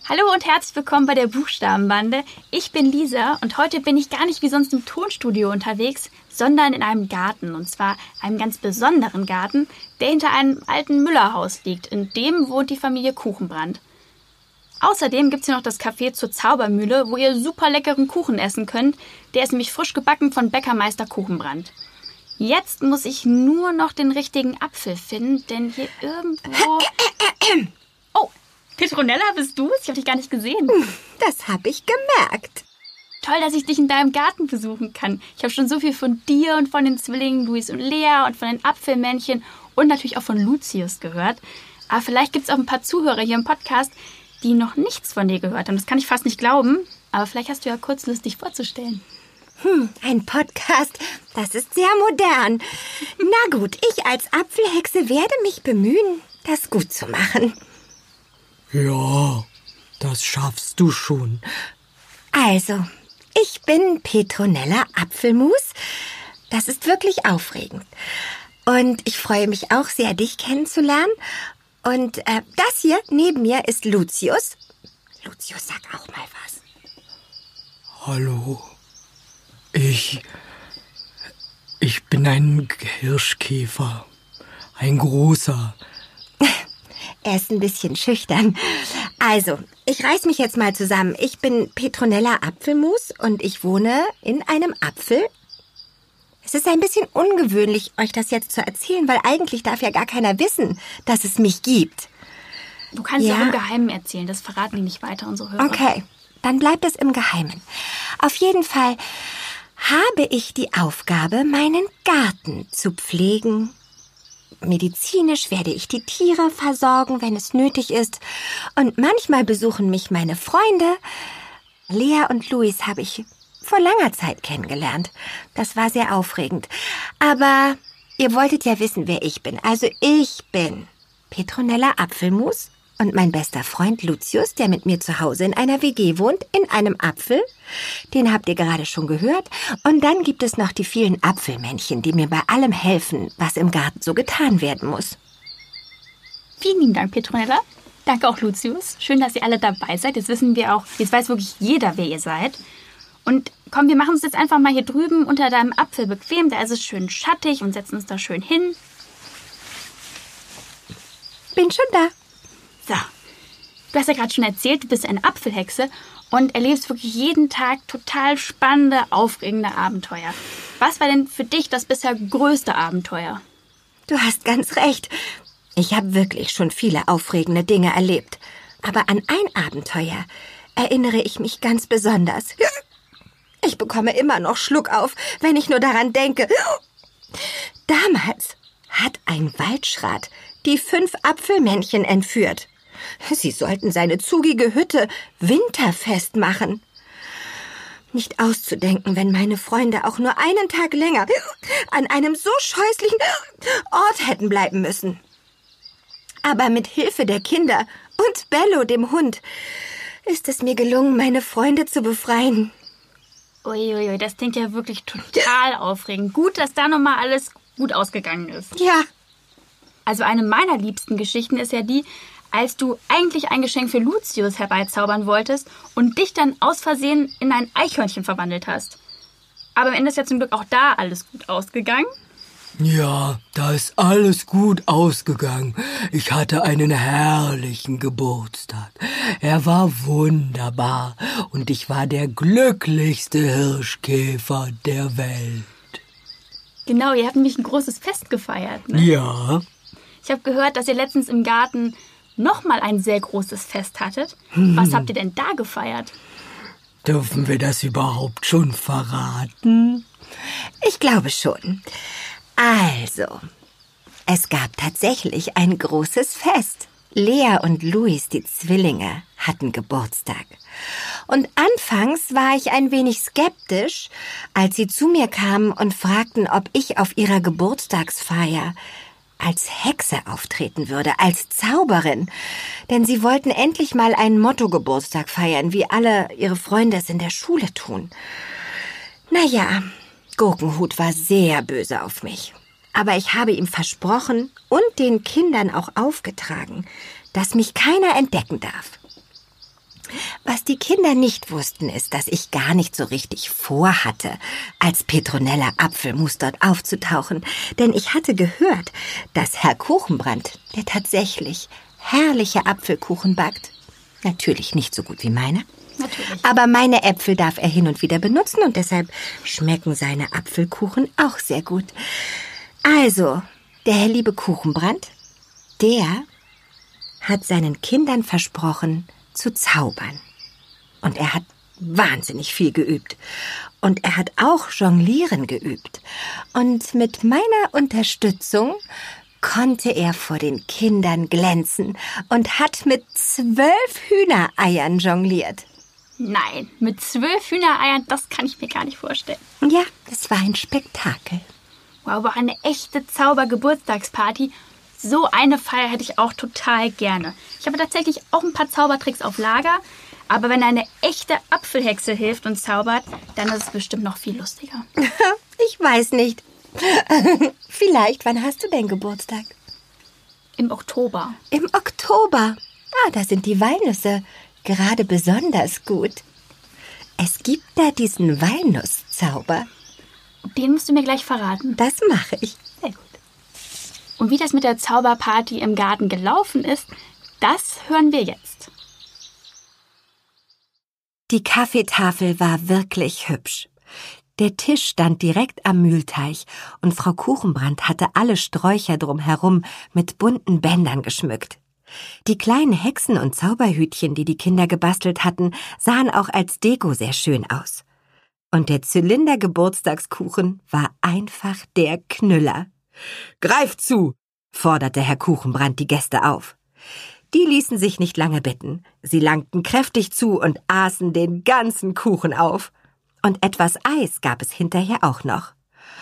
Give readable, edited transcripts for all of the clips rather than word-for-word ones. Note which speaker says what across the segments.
Speaker 1: Hallo und herzlich willkommen bei der Buchstabenbande. Ich bin Lisa und heute bin ich gar nicht wie sonst im Tonstudio unterwegs, sondern in einem Garten. Und zwar einem ganz besonderen Garten, der hinter einem alten Müllerhaus liegt. In dem wohnt die Familie Kuchenbrand. Außerdem gibt es hier noch das Café zur Zaubermühle, wo ihr super leckeren Kuchen essen könnt. Der ist nämlich frisch gebacken von Bäckermeister Kuchenbrand. Jetzt muss ich nur noch den richtigen Apfel finden, denn hier irgendwo... Oh, Petronella, bist du's? Ich habe dich gar nicht gesehen.
Speaker 2: Das habe ich gemerkt.
Speaker 1: Toll, dass ich dich in deinem Garten besuchen kann. Ich habe schon so viel von dir und von den Zwillingen Luis und Lea und von den Apfelmännchen und natürlich auch von Lucius gehört. Aber vielleicht gibt es auch ein paar Zuhörer hier im Podcast, die noch nichts von dir gehört haben. Das kann ich fast nicht glauben. Aber vielleicht hast du ja kurz Lust, dich vorzustellen.
Speaker 2: Ein Podcast, das ist sehr modern. Na gut, ich als Apfelhexe werde mich bemühen, das gut zu machen.
Speaker 3: Ja, das schaffst du schon.
Speaker 2: Also, ich bin Petronella Apfelmus. Das ist wirklich aufregend. Und ich freue mich auch sehr, dich kennenzulernen. Und das hier neben mir ist Lucius. Lucius, sag auch mal was.
Speaker 3: Hallo. Ich bin ein Hirschkäfer. Ein großer.
Speaker 2: Er ist ein bisschen schüchtern. Also, ich reiß mich jetzt mal zusammen. Ich bin Petronella Apfelmus und ich wohne in einem Apfel. Es ist ein bisschen ungewöhnlich, euch das jetzt zu erzählen, weil eigentlich darf ja gar keiner wissen, dass es mich gibt.
Speaker 1: Du kannst ja auch im Geheimen erzählen, das verraten die nicht weiter, unsere Hörer.
Speaker 2: Okay, dann bleibt es im Geheimen. Auf jeden Fall habe ich die Aufgabe, meinen Garten zu pflegen. Medizinisch werde ich die Tiere versorgen, wenn es nötig ist. Und manchmal besuchen mich meine Freunde. Lea und Luis habe ich vor langer Zeit kennengelernt. Das war sehr aufregend. Aber ihr wolltet ja wissen, wer ich bin. Also ich bin Petronella Apfelmus und mein bester Freund Lucius, der mit mir zu Hause in einer WG wohnt, in einem Apfel. Den habt ihr gerade schon gehört. Und dann gibt es noch die vielen Apfelmännchen, die mir bei allem helfen, was im Garten so getan werden muss.
Speaker 1: Vielen lieben Dank, Petronella. Danke auch, Lucius. Schön, dass ihr alle dabei seid. Jetzt wissen wir auch, jetzt weiß wirklich jeder, wer ihr seid. Und komm, wir machen uns jetzt einfach mal hier drüben unter deinem Apfel bequem. Da ist es schön schattig und setzen uns da schön hin.
Speaker 2: Bin schon da.
Speaker 1: So, du hast ja gerade schon erzählt, du bist eine Apfelhexe und erlebst wirklich jeden Tag total spannende, aufregende Abenteuer. Was war denn für dich das bisher größte Abenteuer?
Speaker 2: Du hast ganz recht. Ich habe wirklich schon viele aufregende Dinge erlebt. Aber an ein Abenteuer erinnere ich mich ganz besonders. Ich bekomme immer noch Schluck auf, wenn ich nur daran denke. Damals hat ein Waldschrat die 5 Apfelmännchen entführt. Sie sollten seine zugige Hütte winterfest machen. Nicht auszudenken, wenn meine Freunde auch nur einen Tag länger an einem so scheußlichen Ort hätten bleiben müssen. Aber mit Hilfe der Kinder und Bello, dem Hund, ist es mir gelungen, meine Freunde zu befreien.
Speaker 1: Uiuiui, das klingt ja wirklich total aufregend. Gut, dass da nochmal alles gut ausgegangen ist.
Speaker 2: Ja.
Speaker 1: Also eine meiner liebsten Geschichten ist ja die, als du eigentlich ein Geschenk für Lucius herbeizaubern wolltest und dich dann aus Versehen in ein Eichhörnchen verwandelt hast. Aber am Ende ist ja zum Glück auch da alles gut ausgegangen.
Speaker 3: Ja, da ist alles gut ausgegangen. Ich hatte einen herrlichen Geburtstag. Er war wunderbar und ich war der glücklichste Hirschkäfer der Welt.
Speaker 1: Genau, ihr habt nämlich ein großes Fest gefeiert, ne?
Speaker 3: Ja.
Speaker 1: Ich habe gehört, dass ihr letztens im Garten nochmal ein sehr großes Fest hattet. Was habt ihr denn da gefeiert?
Speaker 3: Dürfen wir das überhaupt schon verraten?
Speaker 2: Ich glaube schon. Also, es gab tatsächlich ein großes Fest. Lea und Luis, die Zwillinge, hatten Geburtstag. Und anfangs war ich ein wenig skeptisch, als sie zu mir kamen und fragten, ob ich auf ihrer Geburtstagsfeier als Hexe auftreten würde, als Zauberin. Denn sie wollten endlich mal einen Motto-Geburtstag feiern, wie alle ihre Freunde es in der Schule tun. Naja, Gurkenhut war sehr böse auf mich. Aber ich habe ihm versprochen und den Kindern auch aufgetragen, dass mich keiner entdecken darf. Was die Kinder nicht wussten, ist, dass ich gar nicht so richtig vorhatte, als Petronella Apfelmus dort aufzutauchen. Denn ich hatte gehört, dass Herr Kuchenbrand, der tatsächlich herrliche Apfelkuchen backt, natürlich nicht so gut wie meine,
Speaker 1: Natürlich.
Speaker 2: aber meine Äpfel darf er hin und wieder benutzen und deshalb schmecken seine Apfelkuchen auch sehr gut. Also, der Herr liebe Kuchenbrand, der hat seinen Kindern versprochen, zu zaubern. Und er hat wahnsinnig viel geübt. Und er hat auch Jonglieren geübt. Und mit meiner Unterstützung konnte er vor den Kindern glänzen und hat mit 12 Hühnereiern jongliert.
Speaker 1: Nein, mit 12 Hühnereiern, das kann ich mir gar nicht vorstellen.
Speaker 2: Ja, es war ein Spektakel.
Speaker 1: Wow, war eine echte Zaubergeburtstagsparty. So eine Feier hätte ich auch total gerne. Ich habe tatsächlich auch ein paar Zaubertricks auf Lager. Aber wenn eine echte Apfelhexe hilft und zaubert, dann ist es bestimmt noch viel lustiger.
Speaker 2: Ich weiß nicht. Vielleicht, wann hast du denn Geburtstag?
Speaker 1: Im Oktober.
Speaker 2: Im Oktober. Da sind die Walnüsse gerade besonders gut. Es gibt da diesen Walnusszauber.
Speaker 1: Den musst du mir gleich verraten.
Speaker 2: Das mache ich.
Speaker 1: Sehr gut. Und wie das mit der Zauberparty im Garten gelaufen ist, das hören wir jetzt.
Speaker 2: Die Kaffeetafel war wirklich hübsch. Der Tisch stand direkt am Mühlteich und Frau Kuchenbrand hatte alle Sträucher drumherum mit bunten Bändern geschmückt. Die kleinen Hexen und Zauberhütchen, die die Kinder gebastelt hatten, sahen auch als Deko sehr schön aus. Und der Zylinder-Geburtstagskuchen war einfach der Knüller. »Greift zu«, forderte Herr Kuchenbrand die Gäste auf. Die ließen sich nicht lange bitten. Sie langten kräftig zu und aßen den ganzen Kuchen auf. Und etwas Eis gab es hinterher auch noch.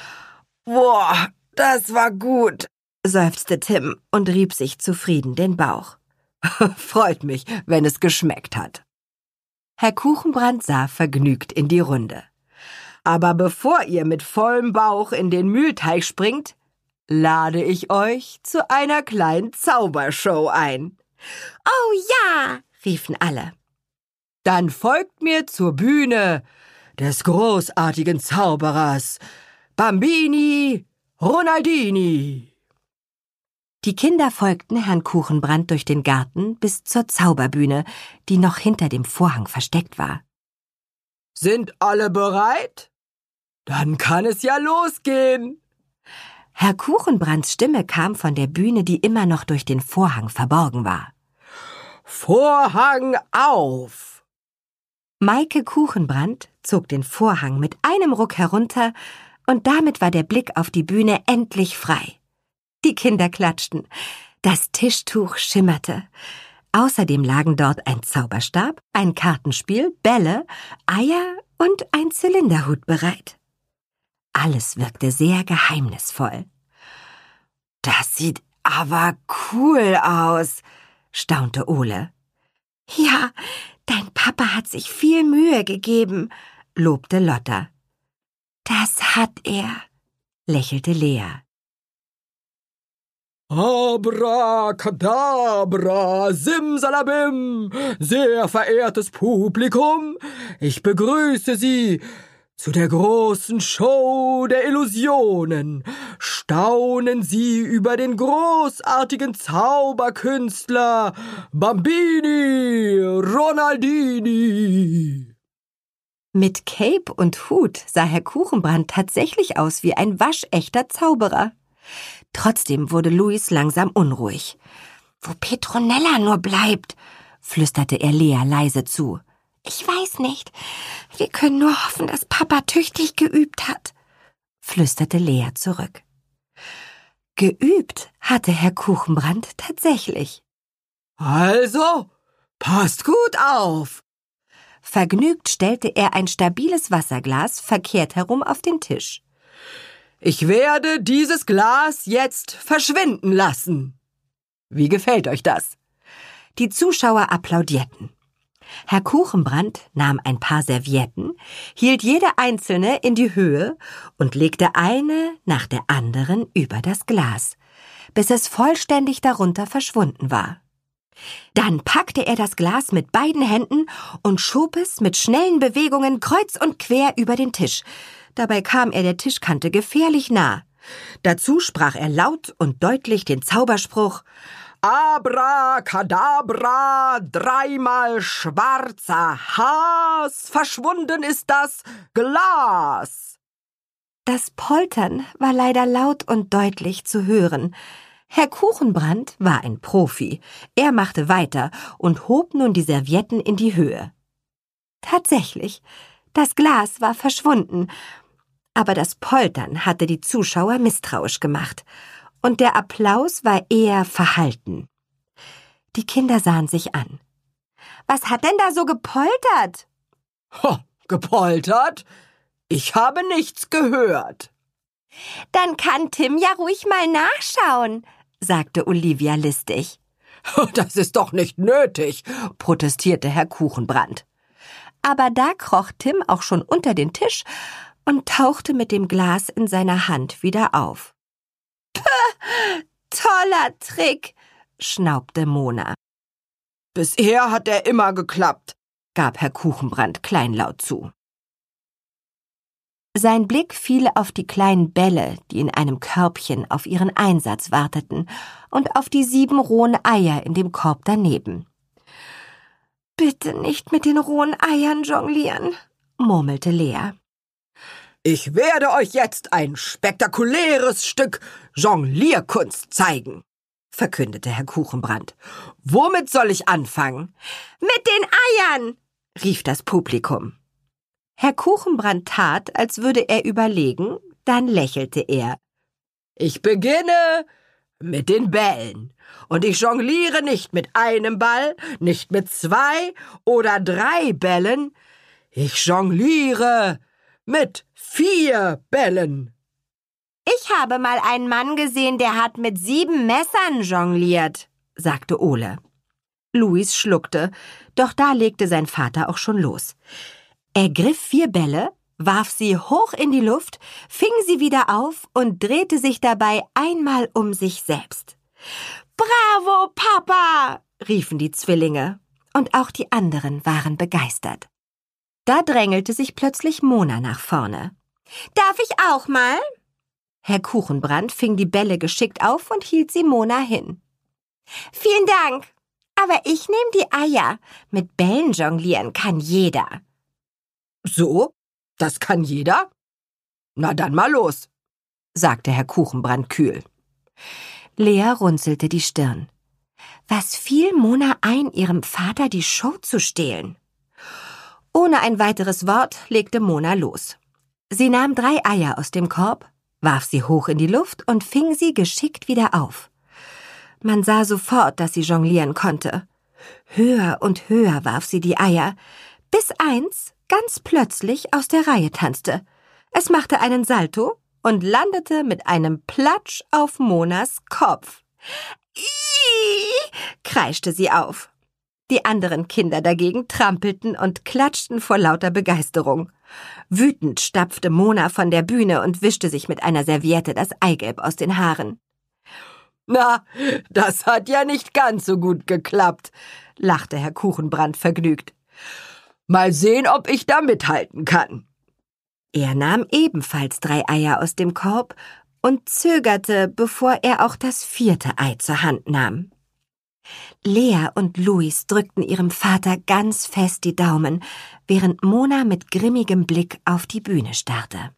Speaker 2: »Boah, das war gut«, seufzte Tim und rieb sich zufrieden den Bauch. »Freut mich, wenn es geschmeckt hat.« Herr Kuchenbrand sah vergnügt in die Runde. »Aber bevor ihr mit vollem Bauch in den Mühlteich springt, lade ich euch zu einer kleinen Zaubershow ein.« »Oh ja«, riefen alle. »Dann folgt mir zur Bühne des großartigen Zauberers Bambini Ronaldini.« Die Kinder folgten Herrn Kuchenbrand durch den Garten bis zur Zauberbühne, die noch hinter dem Vorhang versteckt war. »Sind alle bereit? Dann kann es ja losgehen.« Herr Kuchenbrands Stimme kam von der Bühne, die immer noch durch den Vorhang verborgen war. »Vorhang auf!« Maike Kuchenbrand zog den Vorhang mit einem Ruck herunter und damit war der Blick auf die Bühne endlich frei. Die Kinder klatschten. Das Tischtuch schimmerte. Außerdem lagen dort ein Zauberstab, ein Kartenspiel, Bälle, Eier und ein Zylinderhut bereit. Alles wirkte sehr geheimnisvoll. »Das sieht aber cool aus«, staunte Ole. »Ja, dein Papa hat sich viel Mühe gegeben«, lobte Lotta. »Das hat er«, lächelte Lea.
Speaker 3: Abracadabra, simsalabim, sehr verehrtes Publikum, ich begrüße Sie zu der großen Show der Illusionen. Staunen Sie über den großartigen Zauberkünstler Bambini Ronaldini.
Speaker 2: Mit Cape und Hut sah Herr Kuchenbrand tatsächlich aus wie ein waschechter Zauberer. Trotzdem wurde Luis langsam unruhig. »Wo Petronella nur bleibt«, flüsterte er Lea leise zu. »Ich weiß nicht. Wir können nur hoffen, dass Papa tüchtig geübt hat«, flüsterte Lea zurück. Geübt hatte Herr Kuchenbrand tatsächlich.
Speaker 3: »Also, passt gut auf!«
Speaker 2: Vergnügt stellte er ein stabiles Wasserglas verkehrt herum auf den Tisch.
Speaker 3: »Ich werde dieses Glas jetzt verschwinden lassen. Wie gefällt euch das?«
Speaker 2: Die Zuschauer applaudierten. Herr Kuchenbrand nahm ein paar Servietten, hielt jede einzelne in die Höhe und legte eine nach der anderen über das Glas, bis es vollständig darunter verschwunden war. Dann packte er das Glas mit beiden Händen und schob es mit schnellen Bewegungen kreuz und quer über den Tisch. Dabei kam er der Tischkante gefährlich nah. Dazu sprach er laut und deutlich den Zauberspruch: Abracadabra, dreimal schwarzer Has, verschwunden ist das Glas. Das Poltern war leider laut und deutlich zu hören. Herr Kuchenbrand war ein Profi. Er machte weiter und hob nun die Servietten in die Höhe. Tatsächlich, das Glas war verschwunden, aber das Poltern hatte die Zuschauer misstrauisch gemacht, und der Applaus war eher verhalten. Die Kinder sahen sich an. »Was hat denn da so gepoltert?«
Speaker 3: »Gepoltert? Ich habe nichts gehört.«
Speaker 2: »Dann kann Tim ja ruhig mal nachschauen«, sagte Olivia listig.
Speaker 3: »Das ist doch nicht nötig«, protestierte Herr Kuchenbrand.
Speaker 2: Aber da kroch Tim auch schon unter den Tisch und tauchte mit dem Glas in seiner Hand wieder auf. »Toller Trick«, schnaubte Mona.
Speaker 3: »Bisher hat er immer geklappt«,
Speaker 2: gab Herr Kuchenbrand kleinlaut zu. Sein Blick fiel auf die kleinen Bälle, die in einem Körbchen auf ihren Einsatz warteten, und auf die 7 rohen Eier in dem Korb daneben. »Bitte nicht mit den rohen Eiern jonglieren«, murmelte Lea.
Speaker 3: »Ich werde euch jetzt ein spektakuläres Stück Jonglierkunst zeigen«, verkündete Herr Kuchenbrand. »Womit soll ich anfangen?«
Speaker 2: »Mit den Eiern«, rief das Publikum. Herr Kuchenbrand tat, als würde er überlegen, dann lächelte er.
Speaker 3: »Ich beginne mit den Bällen. Und ich jongliere nicht mit einem Ball, nicht mit 2 oder 3 Bällen. Ich jongliere mit 4 Bällen.«
Speaker 2: »Ich habe mal einen Mann gesehen, der hat mit 7 Messern jongliert«, sagte Ole. Luis schluckte, doch da legte sein Vater auch schon los. Er griff 4 Bälle, warf sie hoch in die Luft, fing sie wieder auf und drehte sich dabei einmal um sich selbst. »Bravo, Papa«, riefen die Zwillinge, und auch die anderen waren begeistert. Da drängelte sich plötzlich Mona nach vorne. »Darf ich auch mal?« Herr Kuchenbrand fing die Bälle geschickt auf und hielt sie Mona hin. »Vielen Dank, aber ich nehme die Eier. Mit Bällen jonglieren kann jeder.«
Speaker 3: »So? Das kann jeder? Na dann mal los«, sagte Herr Kuchenbrand kühl.
Speaker 2: Lea runzelte die Stirn. Was fiel Mona ein, ihrem Vater die Show zu stehlen? Ohne ein weiteres Wort legte Mona los. Sie nahm 3 Eier aus dem Korb, warf sie hoch in die Luft und fing sie geschickt wieder auf. Man sah sofort, dass sie jonglieren konnte. Höher und höher warf sie die Eier, bis eins ganz plötzlich aus der Reihe tanzte. Es machte einen Salto und landete mit einem Platsch auf Monas Kopf. »Ih«, kreischte sie auf. Die anderen Kinder dagegen trampelten und klatschten vor lauter Begeisterung. Wütend stapfte Mona von der Bühne und wischte sich mit einer Serviette das Eigelb aus den Haaren.
Speaker 3: »Na, das hat ja nicht ganz so gut geklappt«, lachte Herr Kuchenbrand vergnügt. »Mal sehen, ob ich da mithalten kann.«
Speaker 2: Er nahm ebenfalls 3 Eier aus dem Korb und zögerte, bevor er auch das 4. Ei zur Hand nahm. Lea und Luis drückten ihrem Vater ganz fest die Daumen, während Mona mit grimmigem Blick auf die Bühne starrte.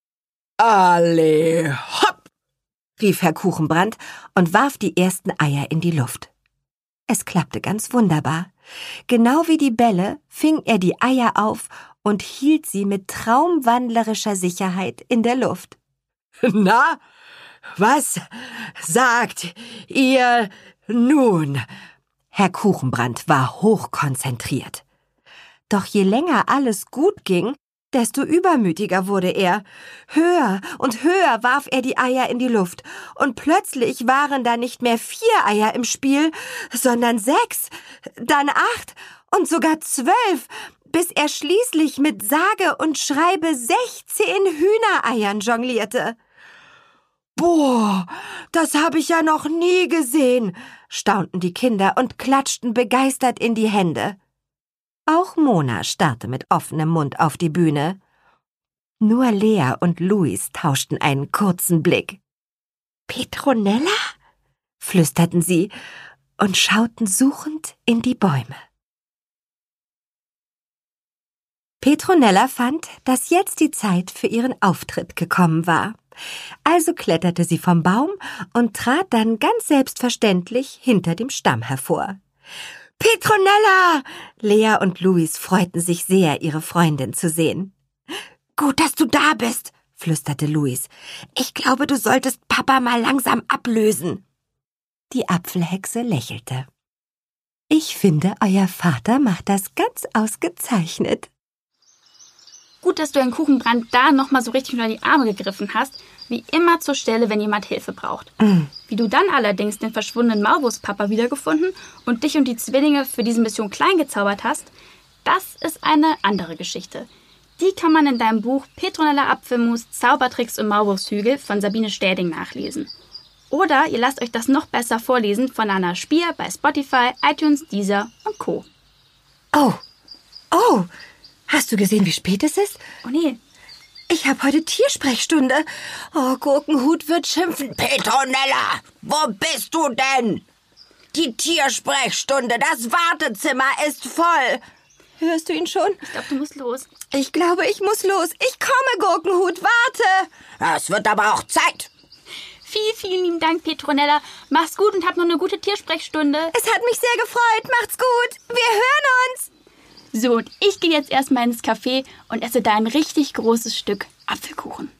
Speaker 3: »Alle, hopp«,
Speaker 2: rief Herr Kuchenbrand und warf die ersten Eier in die Luft. Es klappte ganz wunderbar. Genau wie die Bälle fing er die Eier auf und hielt sie mit traumwandlerischer Sicherheit in der Luft.
Speaker 3: »Na, was sagt ihr nun?«
Speaker 2: Herr Kuchenbrand war hochkonzentriert. Doch je länger alles gut ging, desto übermütiger wurde er. Höher und höher warf er die Eier in die Luft, und plötzlich waren da nicht mehr 4 Eier im Spiel, sondern 6, dann 8 und sogar 12, bis er schließlich mit sage und schreibe 16 Hühnereiern jonglierte. Boah, das habe ich ja noch nie gesehen, staunten die Kinder und klatschten begeistert in die Hände. Auch Mona starrte mit offenem Mund auf die Bühne. Nur Lea und Luis tauschten einen kurzen Blick. »Petronella?« flüsterten sie und schauten suchend in die Bäume. Petronella fand, dass jetzt die Zeit für ihren Auftritt gekommen war. Also kletterte sie vom Baum und trat dann ganz selbstverständlich hinter dem Stamm hervor. »Petronella!« Lea und Luis freuten sich sehr, ihre Freundin zu sehen. »Gut, dass du da bist«, flüsterte Luis. »Ich glaube, du solltest Papa mal langsam ablösen.« Die Apfelhexe lächelte. »Ich finde, euer Vater macht das ganz ausgezeichnet.«
Speaker 1: Gut, dass du Herrn Kuchenbrand da nochmal so richtig unter die Arme gegriffen hast, wie immer zur Stelle, wenn jemand Hilfe braucht. Wie du dann allerdings den verschwundenen Maulwurfspapa wiedergefunden und dich und die Zwillinge für diese Mission klein gezaubert hast, das ist eine andere Geschichte. Die kann man in deinem Buch Petronella Apfelmus, Zaubertricks und Maulwurfshügel von Sabine Städing nachlesen. Oder ihr lasst euch das noch besser vorlesen von Anna Spier bei Spotify, iTunes, Deezer und Co.
Speaker 2: Oh, hast du gesehen, wie spät es ist?
Speaker 1: Oh nee.
Speaker 2: Ich habe heute Tiersprechstunde. Oh, Gurkenhut wird schimpfen.
Speaker 4: Petronella, wo bist du denn? Die Tiersprechstunde, das Wartezimmer ist voll.
Speaker 2: Hörst du ihn schon?
Speaker 1: Ich glaube, du musst los.
Speaker 2: Ich glaube, ich muss los. Ich komme, Gurkenhut, warte.
Speaker 4: Es wird aber auch Zeit.
Speaker 1: Vielen lieben Dank, Petronella. Mach's gut und hab noch eine gute Tiersprechstunde.
Speaker 2: Es hat mich sehr gefreut. Macht's gut. Wir hören uns.
Speaker 1: So, und ich gehe jetzt erstmal ins Café und esse da ein richtig großes Stück Apfelkuchen.